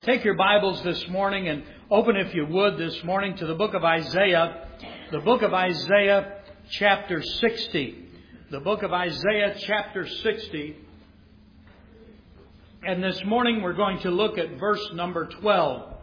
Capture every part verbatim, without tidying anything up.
Take your Bibles this morning and open, if you would, this morning to the book of Isaiah. The book of Isaiah, chapter sixty. The book of Isaiah, chapter sixty. And this morning we're going to look at verse number twelve.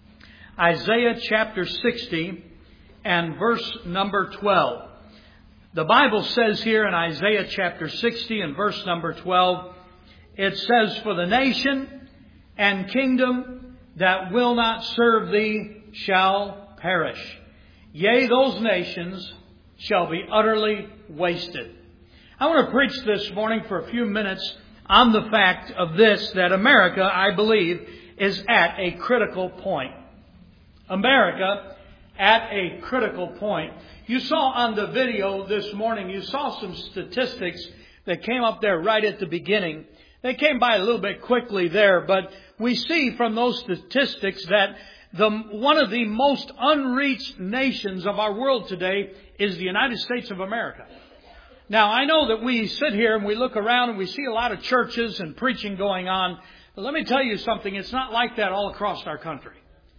Isaiah, chapter sixty, and verse number twelve. The Bible says here in Isaiah, chapter sixty, and verse number twelve, it says, "For the nation and kingdom that will not serve thee shall perish. Yea, those nations shall be utterly wasted." I want to preach this morning for a few minutes on the fact of this, that America, I believe, is at a critical point. America at a critical point. You saw on the video this morning, you saw some statistics that came up there right at the beginning. They came by a little bit quickly there, but we see from those statistics that the one of the most unreached nations of our world today is the United States of America. Now, I know that we sit here and we look around and we see a lot of churches and preaching going on. But let me tell you something, it's not like that all across our country.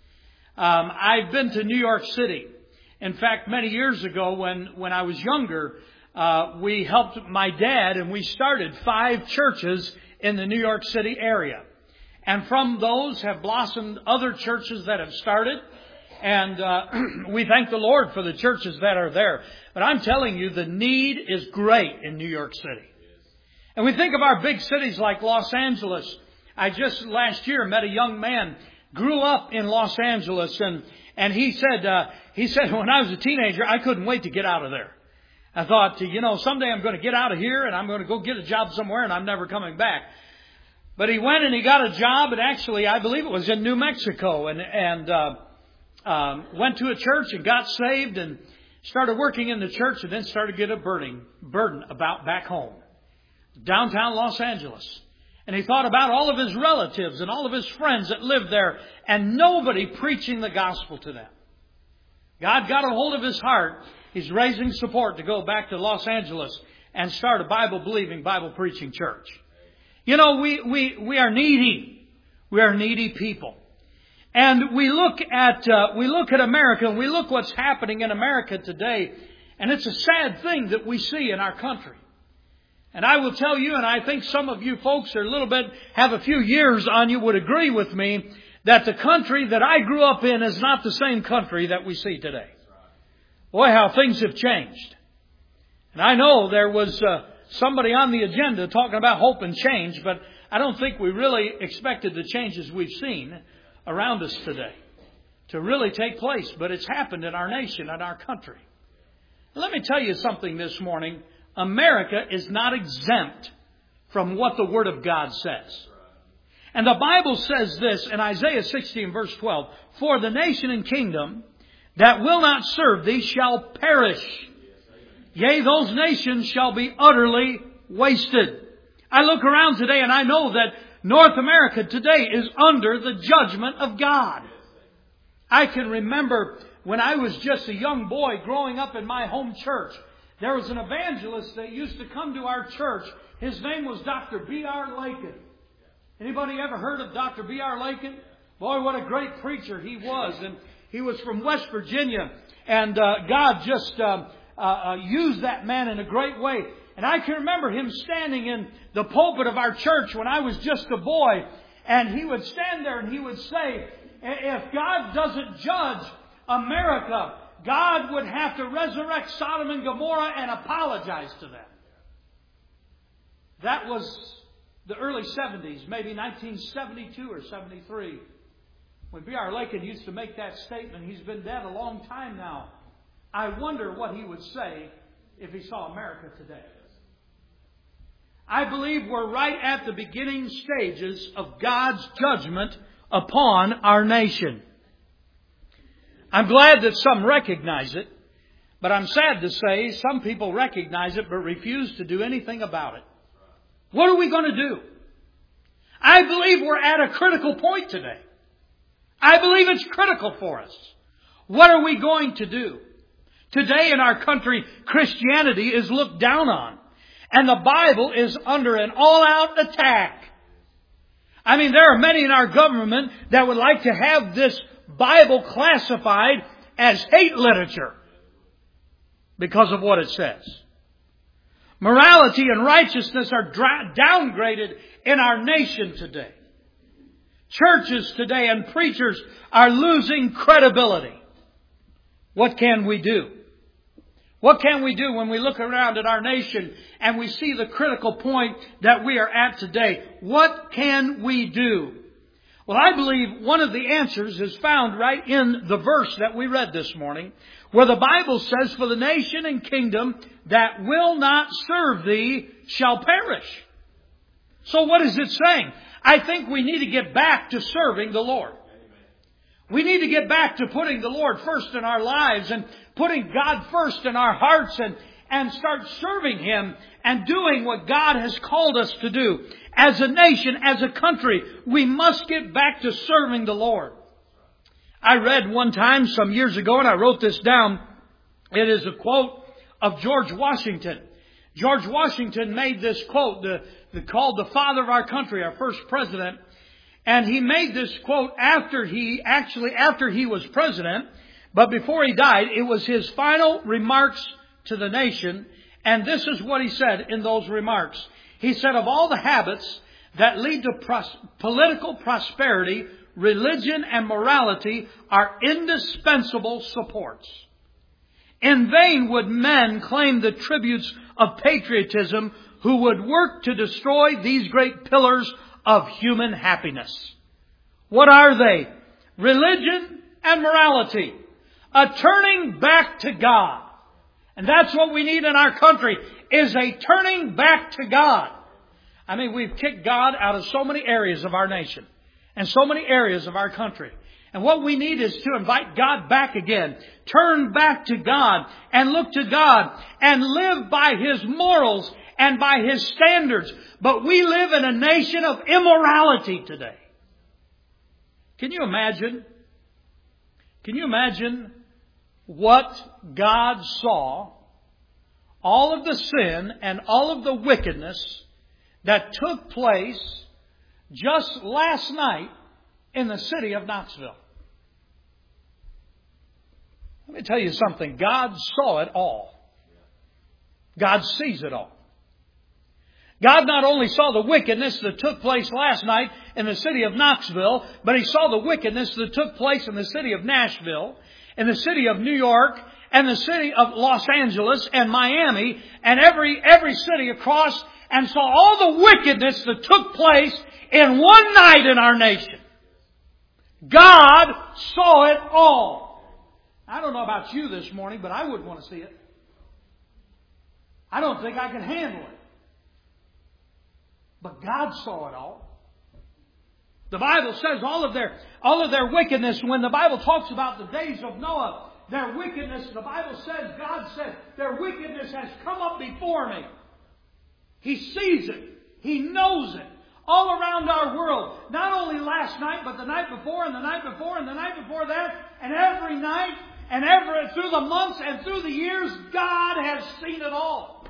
Um, I've been to New York City. In fact, many years ago when, when I was younger, uh, we helped my dad and we started five churches in the New York City area. And from those have blossomed other churches that have started. And uh, we thank the Lord for the churches that are there. But I'm telling you, the need is great in New York City. And we think of our big cities like Los Angeles. I just last year met a young man, grew up in Los Angeles. And, and he said, uh, he said, when I was a teenager, I couldn't wait to get out of there. I thought, you know, someday I'm going to get out of here and I'm going to go get a job somewhere and I'm never coming back. But he went and he got a job, and actually, I believe it was in New Mexico, and, and uh, um, went to a church and got saved and started working in the church, and then started to get a burden, burden about back home, downtown Los Angeles. And he thought about all of his relatives and all of his friends that lived there, and nobody preaching the gospel to them. God got a hold of his heart. He's raising support to go back to Los Angeles and start a Bible-believing, Bible-preaching church. You know, we, we, we are needy. We are needy people. And we look at, uh, we look at America and we look what's happening in America today. And it's a sad thing that we see in our country. And I will tell you, and I think some of you folks are a little bit, have a few years on you, would agree with me that the country that I grew up in is not the same country that we see today. Boy, how things have changed. And I know there was, uh, somebody on the agenda talking about hope and change, but I don't think we really expected the changes we've seen around us today to really take place. But it's happened in our nation and our country. Let me tell you something this morning. America is not exempt from what the Word of God says. And the Bible says this in Isaiah sixteen, verse twelve, "For the nation and kingdom that will not serve thee shall perish. Yea, those nations shall be utterly wasted." I look around today and I know that North America today is under the judgment of God. I can remember when I was just a young boy growing up in my home church, there was an evangelist that used to come to our church. His name was Doctor B R Lakin. Anybody ever heard of Doctor B R Lakin? Boy, what a great preacher he was. And he was from West Virginia. And uh, God just... Um, Uh, uh, used that man in a great way. And I can remember him standing in the pulpit of our church when I was just a boy. And he would stand there and he would say, if God doesn't judge America, God would have to resurrect Sodom and Gomorrah and apologize to them. That was the early seventies, maybe nineteen seventy-two or seventy-three. When B R Lakin used to make that statement. He's been dead a long time now. I wonder what he would say if he saw America today. I believe we're right at the beginning stages of God's judgment upon our nation. I'm glad that some recognize it, but I'm sad to say some people recognize it but refuse to do anything about it. What are we going to do? I believe we're at a critical point today. I believe it's critical for us. What are we going to do? Today in our country, Christianity is looked down on. And the Bible is under an all-out attack. I mean, there are many in our government that would like to have this Bible classified as hate literature because of what it says. Morality and righteousness are dra- downgraded in our nation today. Churches today and preachers are losing credibility. What can we do? What can we do when we look around at our nation and we see the critical point that we are at today? What can we do? Well, I believe one of the answers is found right in the verse that we read this morning, where the Bible says, "For the nation and kingdom that will not serve thee shall perish." So what is it saying? I think we need to get back to serving the Lord. We need to get back to putting the Lord first in our lives and putting God first in our hearts and, and start serving Him and doing what God has called us to do. As a nation, as a country, we must get back to serving the Lord. I read one time some years ago, and I wrote this down. It is a quote of George Washington. George Washington made this quote, the, the, called the father of our country, our first president. And he made this quote after he, actually after he was president, but before he died. It was his final remarks to the nation. And this is what he said in those remarks. He said, "Of all the habits that lead to pros- political prosperity, religion and morality are indispensable supports. In vain would men claim the tributes of patriotism who would work to destroy these great pillars of human happiness." What are they? Religion and morality. A turning back to God. And that's what we need in our country, is a turning back to God. I mean, we've kicked God out of so many areas of our nation and so many areas of our country. And what we need is to invite God back again. Turn back to God and look to God and live by His morals and by His standards. But we live in a nation of immorality today. Can you imagine? Can you imagine what God saw? All of the sin and all of the wickedness that took place just last night in the city of Knoxville. Let me tell you something. God saw it all. God sees it all. God not only saw the wickedness that took place last night in the city of Knoxville, but He saw the wickedness that took place in the city of Nashville, in the city of New York, and the city of Los Angeles and Miami, and every every city across, and saw all the wickedness that took place in one night in our nation. God saw it all. I don't know about you this morning, but I wouldn't want to see it. I don't think I can handle it. But God saw it all. The Bible says all of their all of their wickedness, when the Bible talks about the days of Noah, their wickedness, the Bible says, God said, their wickedness has come up before me. He sees it. He knows it. All around our world. Not only last night, but the night before, and the night before, and the night before that, and every night, and every through the months and through the years, God has seen it all.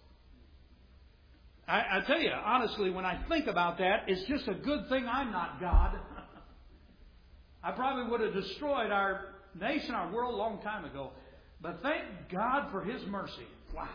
I, I tell you, honestly, when I think about that, it's just a good thing I'm not God. I probably would have destroyed our nation, our world, a long time ago. But thank God for His mercy. Wow.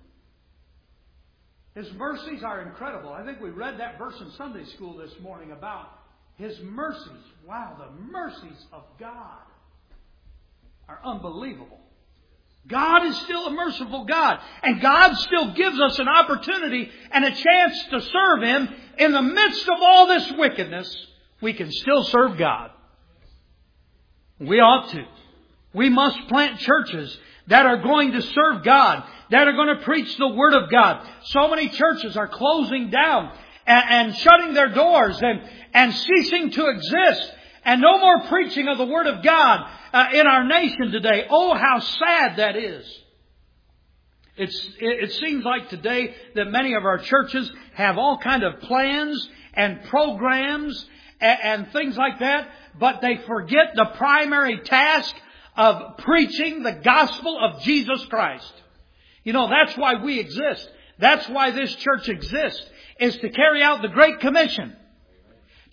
His mercies are incredible. I think we read that verse in Sunday school this morning about His mercies. Wow, the mercies of God are unbelievable. God is still a merciful God. And God still gives us an opportunity and a chance to serve Him. In the midst of all this wickedness, we can still serve God. We ought to. We must plant churches that are going to serve God, that are going to preach the Word of God. So many churches are closing down and, and shutting their doors and, and ceasing to exist. And no more preaching of the Word of God uh, in our nation today. Oh, how sad that is. It's, it, it seems like today that many of our churches have all kind of plans and programs and, and things like that, but they forget the primary task of preaching the gospel of Jesus Christ. You know, that's why we exist. That's why this church exists, is to carry out the Great Commission.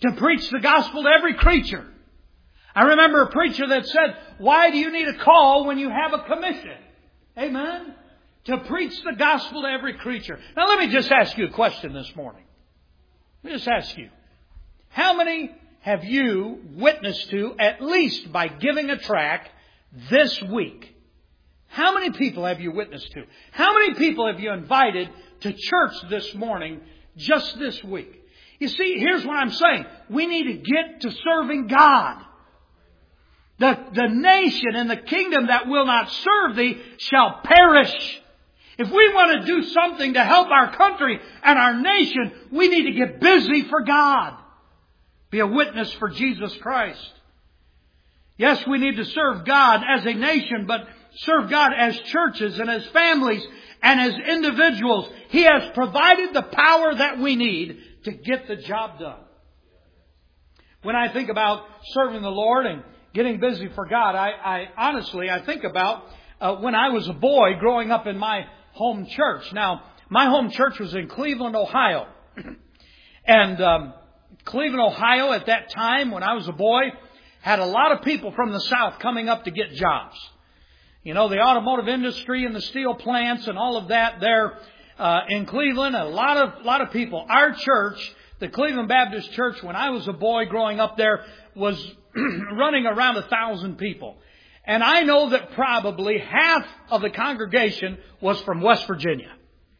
to preach the gospel to every creature. I remember a preacher that said, why do you need a call when you have a commission? Amen? To preach the gospel to every creature. Now let me just ask you a question this morning. Let me just ask you. How many have you witnessed to, at least by giving a tract, this week? How many people have you witnessed to? How many people have you invited to church this morning just this week? You see, here's what I'm saying. We need to get to serving God. The, the nation and the kingdom that will not serve thee shall perish. If we want to do something to help our country and our nation, we need to get busy for God. Be a witness for Jesus Christ. Yes, we need to serve God as a nation, but serve God as churches and as families and as individuals. He has provided the power that we need to get the job done. When I think about serving the Lord and getting busy for God, I, I honestly, I think about uh, when I was a boy growing up in my home church. Now, my home church was in Cleveland, Ohio. and um, Cleveland, Ohio at that time, when I was a boy, had a lot of people from the South coming up to get jobs. You know, the automotive industry and the steel plants and all of that there uh, in Cleveland. A lot of, lot of people. Our church, the Cleveland Baptist Church, when I was a boy growing up there, was running around a thousand people. And I know that probably half of the congregation was from West Virginia.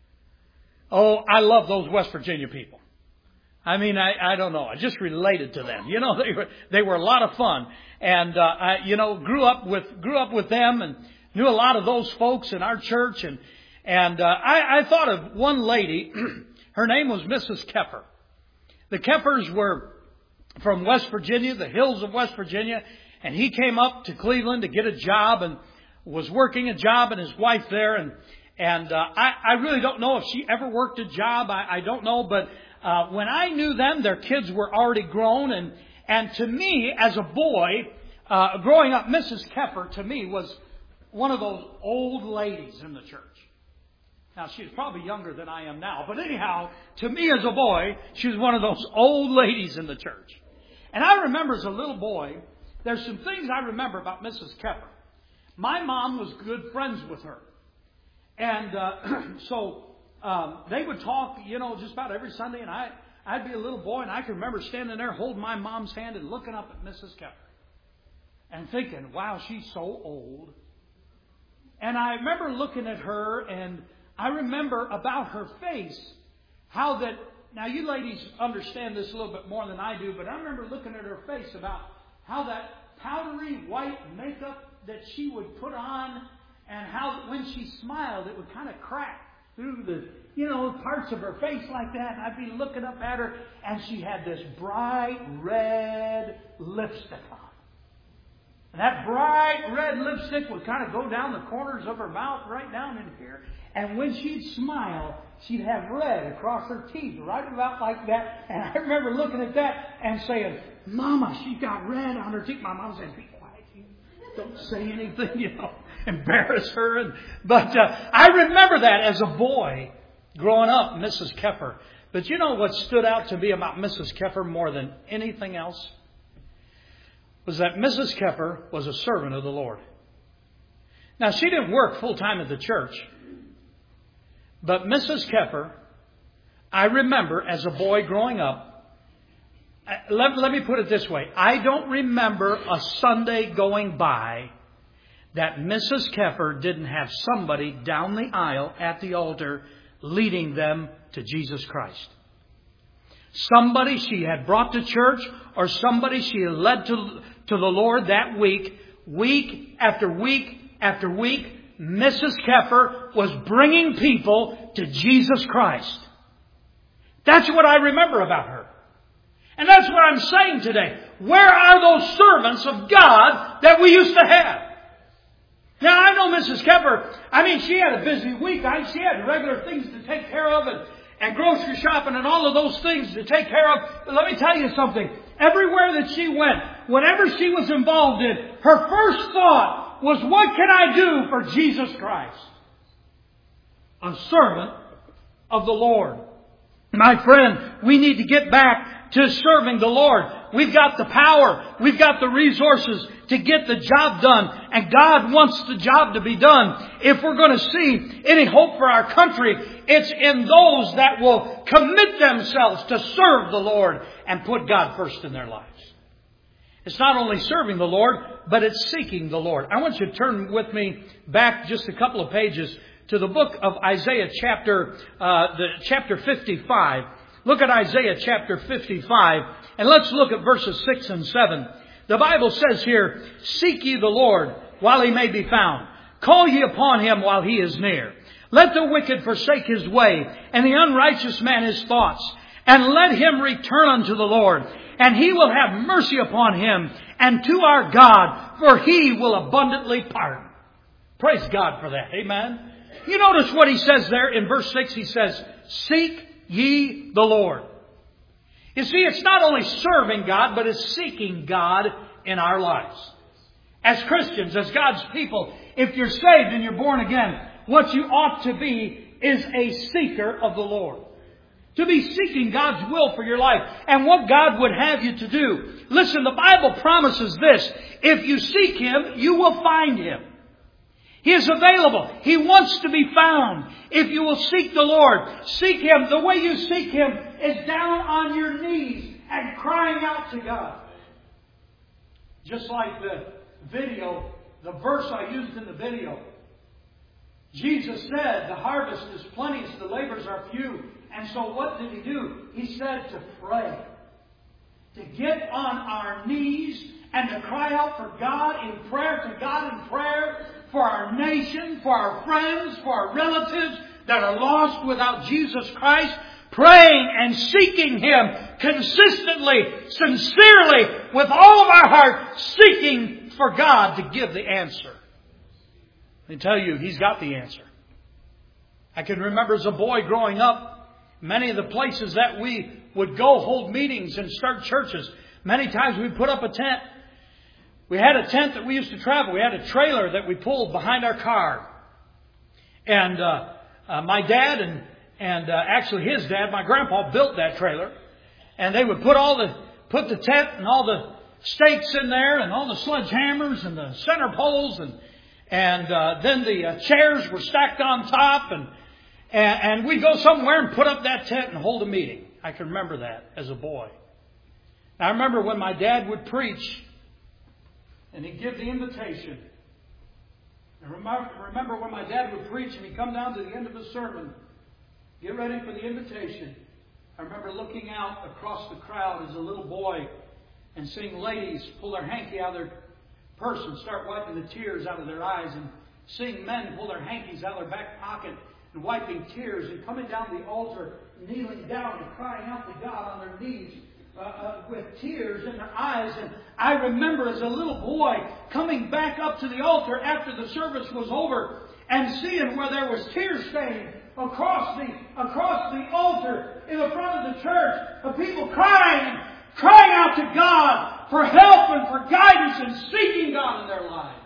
Oh, I love those West Virginia people. I mean, I, I don't know. I just related to them. You know, they were, they were a lot of fun. And, uh, I, you know, grew up with, grew up with them and knew a lot of those folks in our church. And, and, uh, I, I thought of one lady. Her name was Missus Keffer. The Keffers were from West Virginia, the hills of West Virginia. And he came up to Cleveland to get a job and was working a job, and his wife there. And, and, uh, I, I really don't know if she ever worked a job. I, I don't know, but, Uh, when I knew them, their kids were already grown. And, and to me, as a boy, uh, growing up, Missus Keffer, to me, was one of those old ladies in the church. Now, she's probably younger than I am now. But anyhow, to me as a boy, she was one of those old ladies in the church. And I remember as a little boy, there's some things I remember about Missus Keffer. My mom was good friends with her. And uh, so... Um, they would talk, you know, just about every Sunday, and I, I'd be a little boy, and I can remember standing there holding my mom's hand and looking up at Missus Keffer and thinking, wow, she's so old. And I remember looking at her, and I remember about her face, how that, now you ladies understand this a little bit more than I do, but I remember looking at her face about how that powdery white makeup that she would put on, and how when she smiled, it would kind of crack through the, you know, parts of her face like that. And I'd be looking up at her, and she had this bright red lipstick on. And that bright red lipstick would kind of go down the corners of her mouth, right down in here. And when she'd smile, she'd have red across her teeth, right about like that. And I remember looking at that and saying, Mama, she's got red on her teeth. My mom said, be quiet, you don't say anything, you know. Embarrass her. And, but uh, I remember that as a boy growing up, Missus Keffer. But you know what stood out to me about Missus Keffer more than anything else? Was that Missus Keffer was a servant of the Lord. Now, she didn't work full time at the church. But Missus Keffer, I remember as a boy growing up, let, let me put it this way. I don't remember a Sunday going by that Missus Keffer didn't have somebody down the aisle at the altar leading them to Jesus Christ. Somebody she had brought to church, or somebody she had led to, to the Lord that week. Week after week after week, Missus Keffer was bringing people to Jesus Christ. That's what I remember about her. And that's what I'm saying today. Where are those servants of God that we used to have? Now, I know Missus Keffer, I mean, she had a busy week. I, she had regular things to take care of and, and grocery shopping and all of those things to take care of. But let me tell you something. Everywhere that she went, whatever she was involved in, her first thought was, what can I do for Jesus Christ? A servant of the Lord. My friend, we need to get back to serving the Lord. We've got the power. We've got the resources to get the job done. And God wants the job to be done. If we're going to see any hope for our country, it's in those that will commit themselves to serve the Lord and put God first in their lives. It's not only serving the Lord, but it's seeking the Lord. I want you to turn with me back just a couple of pages to the book of Isaiah chapter, uh, the chapter fifty-five. Look at Isaiah chapter fifty-five, and let's look at verses six and seven. The Bible says here, "Seek ye the Lord while He may be found. Call ye upon Him while He is near. Let the wicked forsake his way, and the unrighteous man his thoughts. And let him return unto the Lord, and He will have mercy upon him, and to our God, for He will abundantly pardon." Praise God for that. Amen. You notice what He says there in verse six. He says, "Seek ye the Lord." You see, it's not only serving God, but it's seeking God in our lives. As Christians, as God's people, if you're saved and you're born again, what you ought to be is a seeker of the Lord. To be seeking God's will for your life and what God would have you to do. Listen, the Bible promises this. If you seek Him, you will find Him. He is available. He wants to be found. If you will seek the Lord, seek Him. The way you seek Him is down on your knees and crying out to God. Just like the video, the verse I used in the video. Jesus said, "The harvest is plenteous, the labors are few." And so what did He do? He said to pray. To get on our knees and to cry out for God in prayer, to God in prayer, for our nation, for our friends, for our relatives that are lost without Jesus Christ, praying and seeking Him consistently, sincerely, with all of our heart, seeking for God to give the answer. I tell you, He's got the answer. I can remember as a boy growing up, many of the places that we would go hold meetings and start churches. Many times we put up a tent. We had a tent that we used to travel. We had a trailer that we pulled behind our car. And uh, uh, my dad and and uh, actually his dad, my grandpa, built that trailer. And they would put all the put the tent and all the stakes in there and all the sledgehammers and the center poles and and uh, then the uh, chairs were stacked on top and. And we'd go somewhere and put up that tent and hold a meeting. I can remember that as a boy. I remember when my dad would preach and he'd give the invitation. And remember, remember when my dad would preach and he'd come down to the end of the sermon, get ready for the invitation. I remember looking out across the crowd as a little boy and seeing ladies pull their hanky out of their purse and start wiping the tears out of their eyes, and seeing men pull their hankies out of their back pocket and wiping tears, and coming down the altar, kneeling down and crying out to God on their knees uh, uh, with tears in their eyes. And I remember as a little boy coming back up to the altar after the service was over and seeing where there was tear stain across the across the altar in the front of the church of people crying, crying out to God for help and for guidance and seeking God in their lives.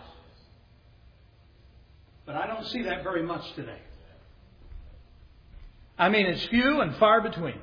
But I don't see that very much today. I mean, it's few and far between.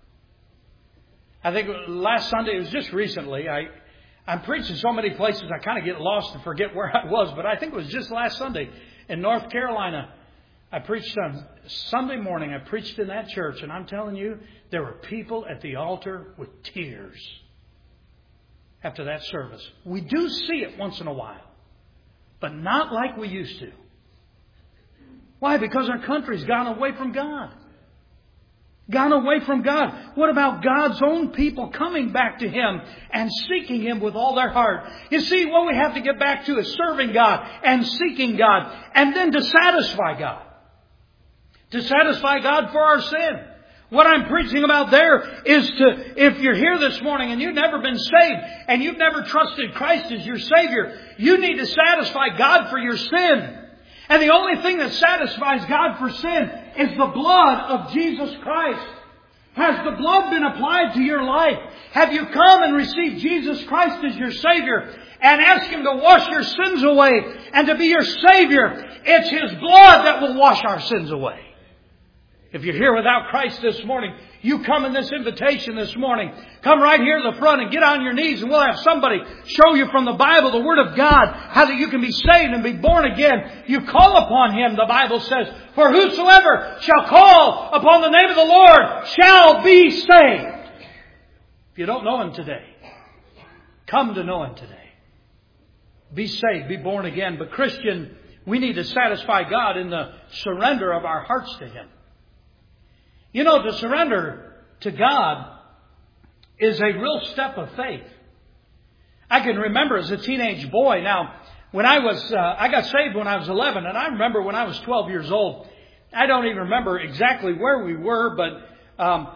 I think last Sunday, it was just recently, I, I'm preaching so many places I kind of get lost and forget where I was, but I think it was just last Sunday in North Carolina. I preached on Sunday morning. I preached in that church, and I'm telling you, there were people at the altar with tears after that service. We do see it once in a while, but not like we used to. Why? Because our country's gone away from God. Gone away from God. What about God's own people coming back to Him and seeking Him with all their heart? You see, what we have to get back to is serving God and seeking God, and then to satisfy God. To satisfy God for our sin. What I'm preaching about there is to, if you're here this morning and you've never been saved and you've never trusted Christ as your Savior, you need to satisfy God for your sin. And the only thing that satisfies God for sin is the blood of Jesus Christ. Has the blood been applied to your life? Have you come and received Jesus Christ as your Savior and asked Him to wash your sins away and to be your Savior? It's His blood that will wash our sins away. If you're here without Christ this morning, you come in this invitation this morning. Come right here to the front and get on your knees, and we'll have somebody show you from the Bible, the Word of God, how that you can be saved and be born again. You call upon Him, the Bible says, for whosoever shall call upon the name of the Lord shall be saved. If you don't know Him today, come to know Him today. Be saved, be born again. But Christian, we need to satisfy God in the surrender of our hearts to Him. You know, to surrender to God is a real step of faith. I can remember as a teenage boy. Now, when I was, uh, I got saved when I was eleven, and I remember when I was twelve years old. I don't even remember exactly where we were, but um,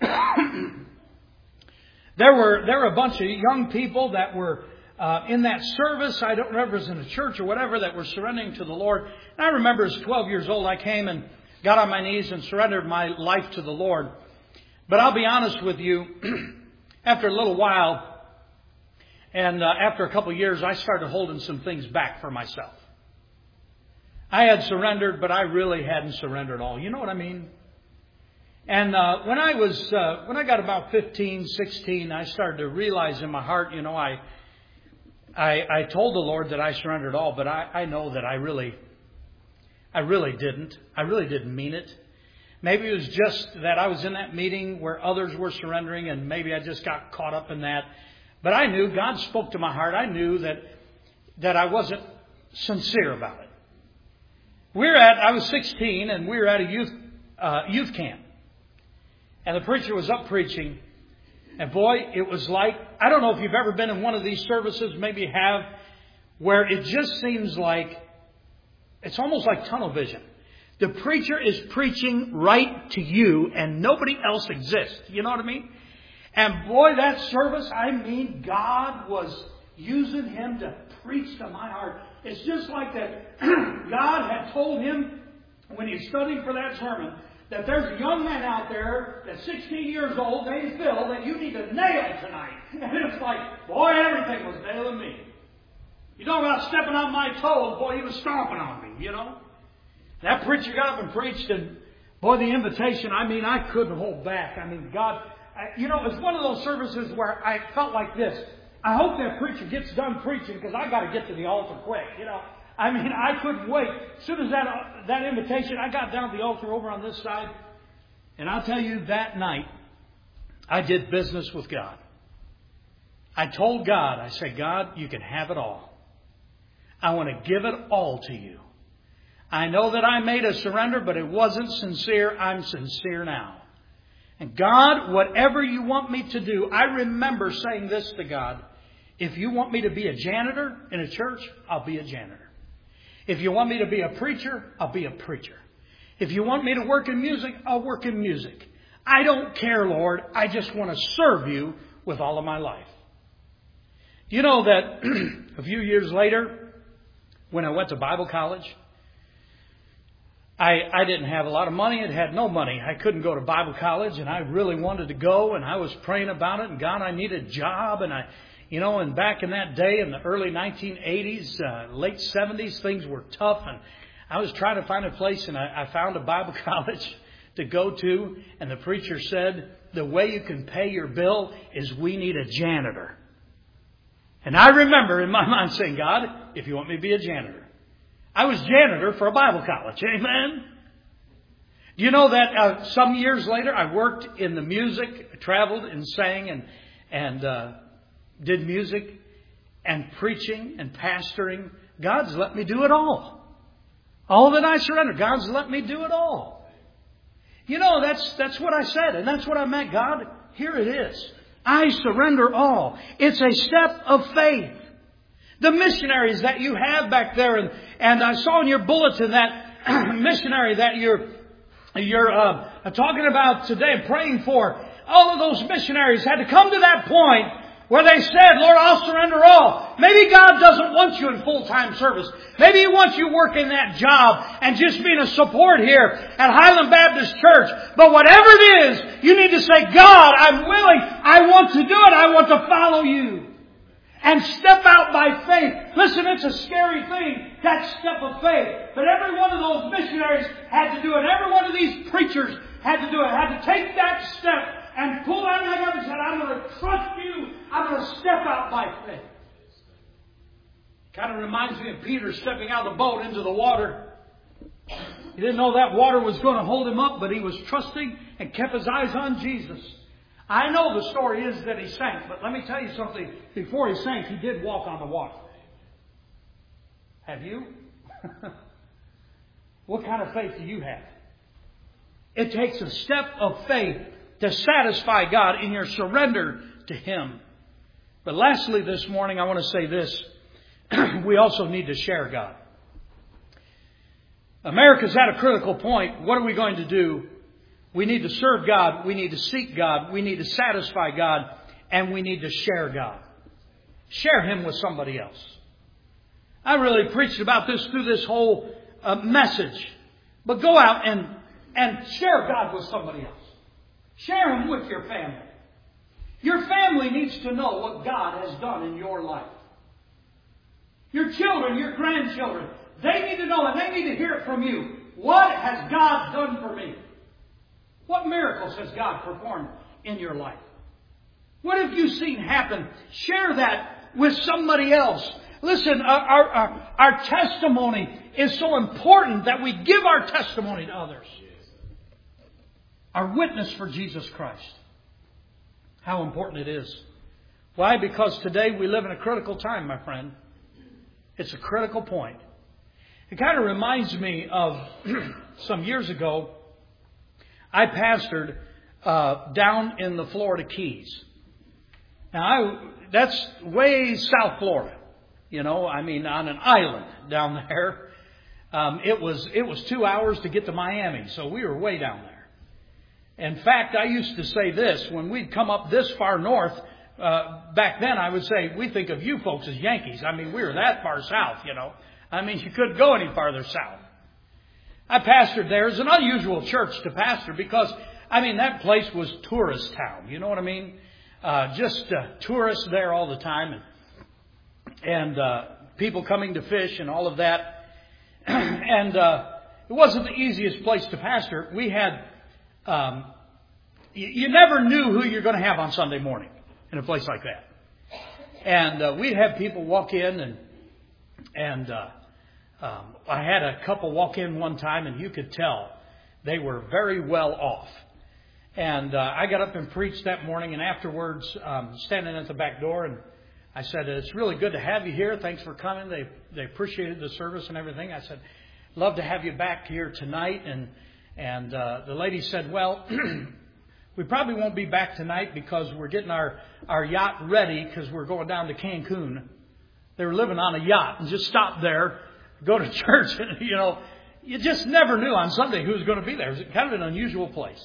there were there were a bunch of young people that were uh, in that service. I don't remember if it was in a church or whatever that were surrendering to the Lord. And I remember as twelve years old, I came and got on my knees and surrendered my life to the Lord. But I'll be honest with you, after a little while, and uh, after a couple of years, I started holding some things back for myself. I had surrendered, but I really hadn't surrendered all. You know what I mean? And uh, when I was, uh, when I got about fifteen, sixteen, I started to realize in my heart, you know, I, I, I told the Lord that I surrendered all, but I, I know that I really I really didn't. I really didn't mean it. Maybe it was just that I was in that meeting where others were surrendering, and maybe I just got caught up in that. But I knew God spoke to my heart. I knew that that I wasn't sincere about it. We're at. I was sixteen, and we were at a youth uh, youth camp, and the preacher was up preaching. And boy, it was like, I don't know if you've ever been in one of these services. Maybe you have, where it just seems like it's almost like tunnel vision. The preacher is preaching right to you and nobody else exists. You know what I mean? And boy, that service, I mean, God was using him to preach to my heart. It's just like that God had told him when he was studying for that sermon that there's a young man out there that's sixteen years old named Phil that you need to nail tonight. And it's like, boy, everything was nailing me. You know about stepping on my toes, boy, he was stomping on me, you know. That preacher got up and preached, and boy, the invitation, I mean, I couldn't hold back. I mean, God, I, you know, it's one of those services where I felt like this. I hope that preacher gets done preaching because I got to get to the altar quick, you know. I mean, I couldn't wait. As soon as that, that invitation, I got down to the altar over on this side, and I'll tell you, that night, I did business with God. I told God, I said, God, you can have it all. I want to give it all to you. I know that I made a surrender, but it wasn't sincere. I'm sincere now. And God, whatever you want me to do, I remember saying this to God. If you want me to be a janitor in a church, I'll be a janitor. If you want me to be a preacher, I'll be a preacher. If you want me to work in music, I'll work in music. I don't care, Lord. I just want to serve you with all of my life. Do you know that a few years later, when I went to Bible college, I, I didn't have a lot of money. It had no money. I couldn't go to Bible college, and I really wanted to go, and I was praying about it, and God, I need a job. And I, you know, and back in that day, in the early nineteen eighties, uh, late seventies, things were tough, and I was trying to find a place, and I, I found a Bible college to go to, and the preacher said, the way you can pay your bill is we need a janitor. And I remember in my mind saying, God, if you want me to be a janitor. I was janitor for a Bible college. Amen. Do you know that uh, some years later I worked in the music, traveled and sang and, and uh, did music and preaching and pastoring. God's let me do it all. All that I surrender, God's let me do it all. You know, that's that's what I said, and that's what I meant. God, here it is. I surrender all. It's a step of faith. The missionaries that you have back there, and, and I saw in your bulletin that missionary that you're you're uh, talking about today and praying for. All of those missionaries had to come to that point where they said, Lord, I'll surrender all. Maybe God doesn't want you in full-time service. Maybe He wants you working that job and just being a support here at Highland Baptist Church. But whatever it is, you need to say, God, I'm willing. I want to do it. I want to follow you. And step out by faith. Listen, it's a scary thing, that step of faith. But every one of those missionaries had to do it. Every one of these preachers had to do it. Had to take that step and pull that leg up and said, I'm going to trust you. I'm going to step out by faith. Kind of reminds me of Peter stepping out of the boat into the water. He didn't know that water was going to hold him up, but he was trusting and kept his eyes on Jesus. I know the story is that he sank, but let me tell you something. Before he sank, he did walk on the water. Have you? What kind of faith do you have? It takes a step of faith to satisfy God in your surrender to Him. But lastly this morning, I want to say this. We also need to share God. America's at a critical point. What are we going to do? We need to serve God. We need to seek God. We need to satisfy God. And we need to share God. Share Him with somebody else. I really preached about this through this whole uh, message. But go out and, and share God with somebody else. Share Him with your family. Your family needs to know what God has done in your life. Your children, your grandchildren, they need to know and they need to hear it from you. What has God done for me? What miracles has God performed in your life? What have you seen happen? Share that with somebody else. Listen, our, our, our testimony is so important that we give our testimony to others. Our witness for Jesus Christ. How important it is. Why? Because today we live in a critical time, my friend. It's a critical point. It kind of reminds me of some years ago, I pastored uh, down in the Florida Keys. Now, I, that's way South Florida. You know, I mean, on an island down there. Um, it was it was two hours to get to Miami, so we were way down there. In fact, I used to say this, when we'd come up this far north, uh, back then I would say, we think of you folks as Yankees. I mean, we were that far south, you know. I mean, you couldn't go any farther south. I pastored there. It's an unusual church to pastor because, I mean, that place was tourist town. You know what I mean? Uh, just uh, tourists there all the time. And, and uh, people coming to fish and all of that. and uh, it wasn't the easiest place to pastor. We had, um, you, you never knew who you're going to have on Sunday morning in a place like that. And uh, we'd have people walk in and, and uh, um, I had a couple walk in one time and you could tell they were very well off. And uh, I got up and preached that morning, and afterwards, um, standing at the back door, and I said, it's really good to have you here. Thanks for coming. They they appreciated the service and everything. I said, love to have you back here tonight. And and uh, the lady said, well, we probably won't be back tonight because we're getting our, our yacht ready because we're going down to Cancun. They were living on a yacht and just stopped there, go to church. And, you know, you just never knew on Sunday who was going to be there. It was kind of an unusual place.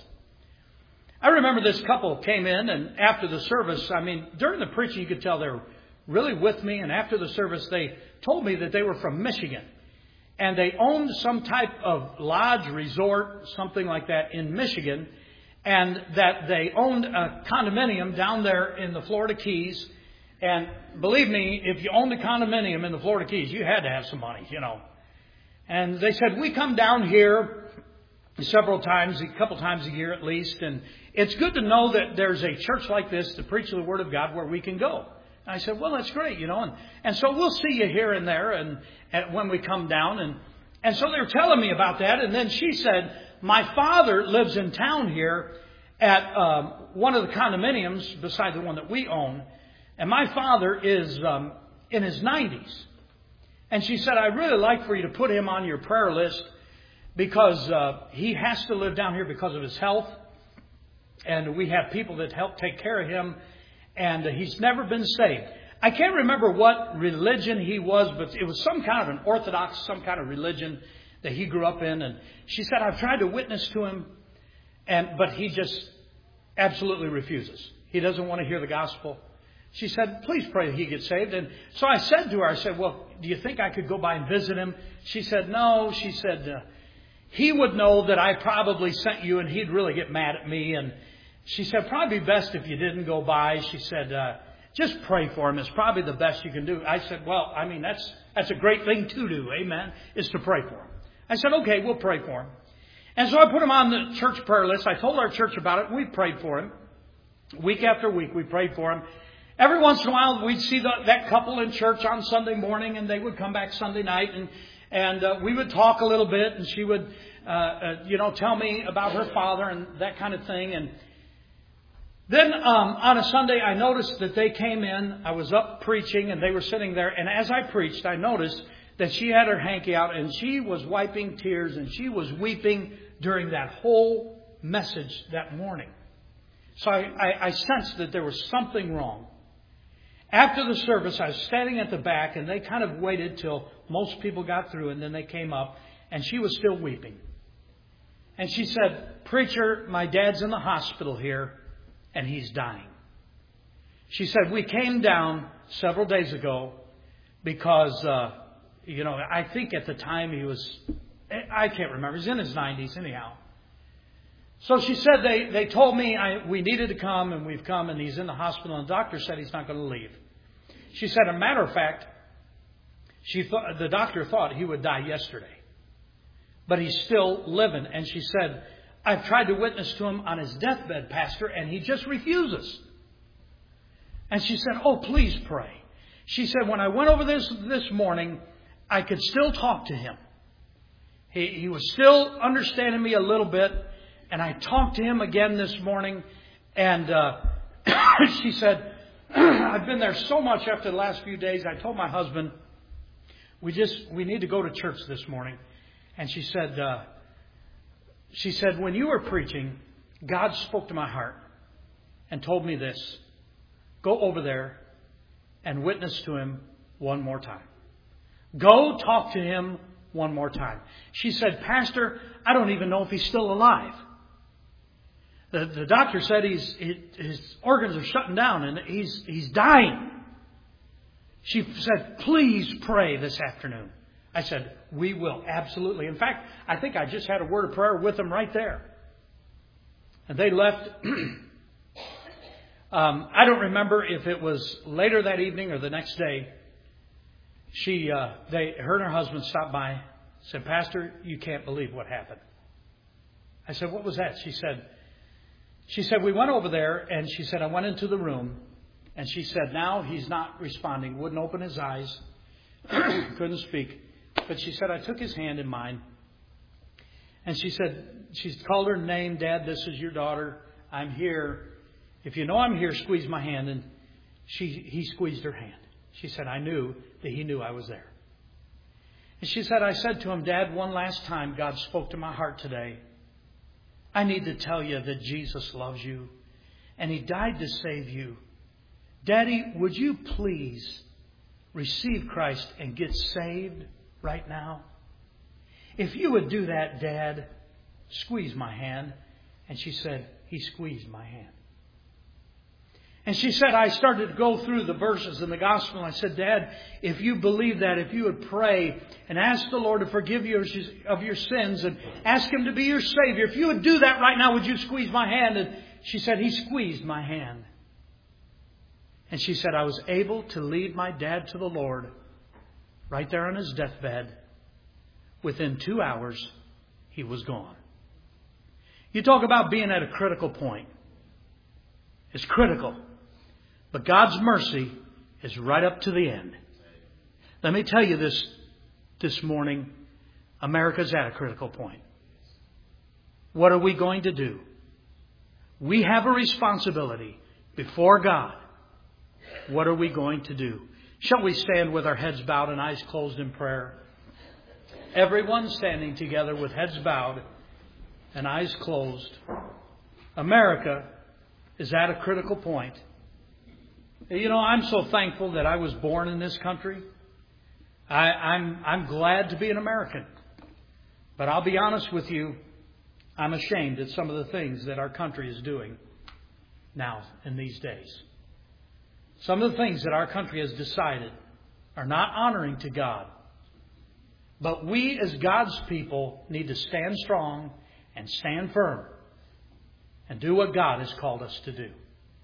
I remember this couple came in, and after the service, I mean, during the preaching, you could tell they were really with me. And after the service, they told me that they were from Michigan. And they owned some type of lodge, resort, something like that in Michigan. And that they owned a condominium down there in the Florida Keys. And believe me, if you owned a condominium in the Florida Keys, you had to have some money, you know. And they said, we come down here several times, a couple times a year at least. And it's good to know that there's a church like this to preach the Word of God where we can go. And I said, well, that's great, you know. And, and so we'll see you here and there and, and when we come down. And, and so they were telling me about that. And then she said, my father lives in town here at um, one of the condominiums beside the one that we own. And my father is um, in his nineties. And she said, I'd really like for you to put him on your prayer list because uh, he has to live down here because of his health. And we have people that help take care of him. And uh, he's never been saved. I can't remember what religion he was, but it was some kind of an Orthodox, some kind of religion that he grew up in. And she said, I've tried to witness to him, and but he just absolutely refuses. He doesn't want to hear the gospel. She said, please pray that he gets saved. And so I said to her, I said, well, do you think I could go by and visit him? She said, no. She said, uh, he would know that I probably sent you and he'd really get mad at me. And she said, probably best if you didn't go by. She said, uh, just pray for him. It's probably the best you can do. I said, well, I mean, that's that's a great thing to do. Amen. Is to pray for him. I said, okay, we'll pray for him. And so I put him on the church prayer list. I told our church about it. We prayed for him. Week after week, we prayed for him. Every once in a while, we'd see the, that couple in church on Sunday morning, and they would come back Sunday night, and and uh, we would talk a little bit, and she would, uh, uh, you know, tell me about her father and that kind of thing. And then um, on a Sunday, I noticed that they came in. I was up preaching, and they were sitting there. And as I preached, I noticed that she had her hanky out, and she was wiping tears, and she was weeping during that whole message that morning. So I, I, I sensed that there was something wrong. After the service, I was standing at the back, and they kind of waited till most people got through, and then they came up, and she was still weeping. And she said, "Preacher, my dad's in the hospital here, and he's dying." She said, "We came down several days ago because, uh, you know, I think at the time he was, I can't remember, he's in his nineties anyhow. So she said they, they told me I, we needed to come, and we've come, and he's in the hospital, and the doctor said he's not going to leave." She said, a matter of fact, she thought, the doctor thought he would die yesterday, but he's still living. And she said, "I've tried to witness to him on his deathbed, Pastor, and he just refuses." And she said, "Oh, please pray." She said, "When I went over this this morning, I could still talk to him. He, he was still understanding me a little bit. And I talked to him again this morning, and uh, she said, I've been there so much after the last few days. I told my husband, we just we need to go to church this morning." And she said, uh, she said, "When you were preaching, God spoke to my heart and told me this: go over there and witness to him one more time. Go talk to him one more time." She said, "Pastor, I don't even know if he's still alive. The, the doctor said he's, his organs are shutting down and he's, he's dying." She said, "Please pray this afternoon." I said, "We will, absolutely." In fact, I think I just had a word of prayer with them right there. And they left. um, I don't remember if it was later that evening or the next day. She, uh, they, her and her husband stopped by, said, "Pastor, you can't believe what happened." I said, "What was that?" She said, She said, "We went over there," and she said, "I went into the room," and she said, "Now he's not responding, wouldn't open his eyes, couldn't speak." But she said, "I took his hand in mine." And she said, she called her name, "Dad, this is your daughter. I'm here. If you know I'm here, squeeze my hand." And she, he squeezed her hand. She said, "I knew that he knew I was there." And she said, "I said to him, 'Dad, one last time, God spoke to my heart today. I need to tell you that Jesus loves you, and he died to save you. Daddy, would you please receive Christ and get saved right now? If you would do that, Dad, squeeze my hand." And she said, he squeezed my hand. And she said, I started to go through the verses in the gospel. And I said, "Dad, if you believe that, if you would pray and ask the Lord to forgive you of your sins and ask him to be your Savior, if you would do that right now, would you squeeze my hand?" And she said, he squeezed my hand. And she said, I was able to lead my dad to the Lord right there on his deathbed. Within two hours, he was gone. You talk about being at a critical point. It's critical. But God's mercy is right up to the end. Let me tell you this this morning. America's at a critical point. What are we going to do? We have a responsibility before God. What are we going to do? Shall we stand with our heads bowed and eyes closed in prayer? Everyone standing together with heads bowed and eyes closed. America is at a critical point. You know, I'm so thankful that I was born in this country. I, I'm, I'm glad to be an American. But I'll be honest with you, I'm ashamed at some of the things that our country is doing now in these days. Some of the things that our country has decided are not honoring to God. But we as God's people need to stand strong and stand firm and do what God has called us to do.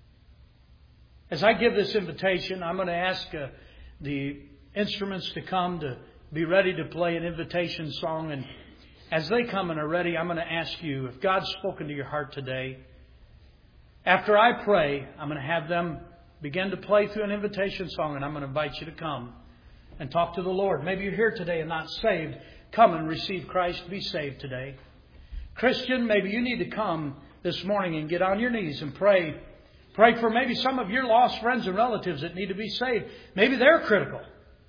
As I give this invitation, I'm going to ask uh, the instruments to come to be ready to play an invitation song. And as they come and are ready, I'm going to ask you, if God's spoken to your heart today, after I pray, I'm going to have them begin to play through an invitation song, and I'm going to invite you to come and talk to the Lord. Maybe you're here today and not saved. Come and receive Christ. Be saved today. Christian, maybe you need to come this morning and get on your knees and pray. Pray for maybe some of your lost friends and relatives that need to be saved. Maybe they're critical.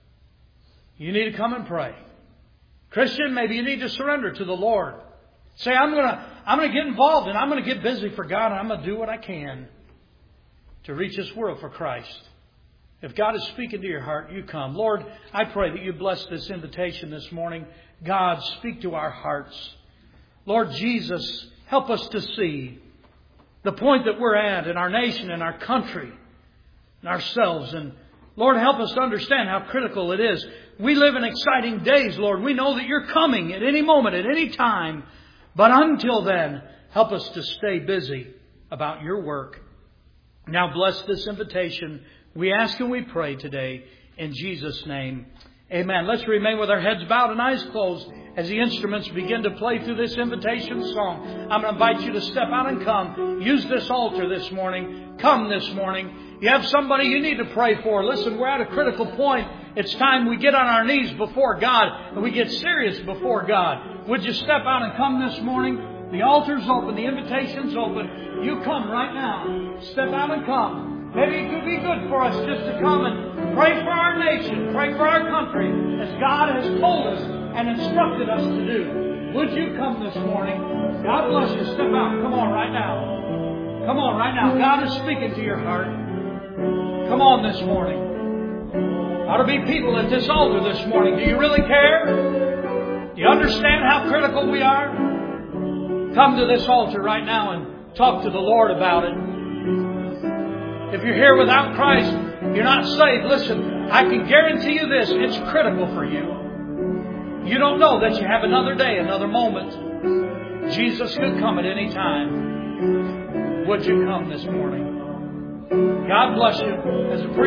You need to come and pray. Christian, maybe you need to surrender to the Lord. Say, I'm going to I'm going to get involved and I'm going to get busy for God and I'm going to do what I can to reach this world for Christ. If God is speaking to your heart, you come. Lord, I pray that you bless this invitation this morning. God, speak to our hearts. Lord Jesus, help us to see the point that we're at in our nation and our country and ourselves. And Lord, help us to understand how critical it is. We live in exciting days, Lord. We know that you're coming at any moment, at any time. But until then, help us to stay busy about your work. Now bless this invitation. We ask and we pray today in Jesus' name. Amen. Let's remain with our heads bowed and eyes closed as the instruments begin to play through this invitation song. I'm going to invite you to step out and come. Use this altar this morning. Come this morning. You have somebody you need to pray for. Listen, we're at a critical point. It's time we get on our knees before God and we get serious before God. Would you step out and come this morning? The altar's open. The invitation's open. You come right now. Step out and come. Maybe it could be good for us just to come and pray for our nation, pray for our country, as God has told us and instructed us to do. Would you come this morning? God bless you. Step out. Come on right now. Come on right now. God is speaking to your heart. Come on this morning. Ought to be people at this altar this morning. Do you really care? Do you understand how critical we are? Come to this altar right now and talk to the Lord about it. If you're here without Christ, you're not saved. Listen, I can guarantee you this. It's critical for you. You don't know that you have another day, another moment. Jesus could come at any time. Would you come this morning? God bless you. As a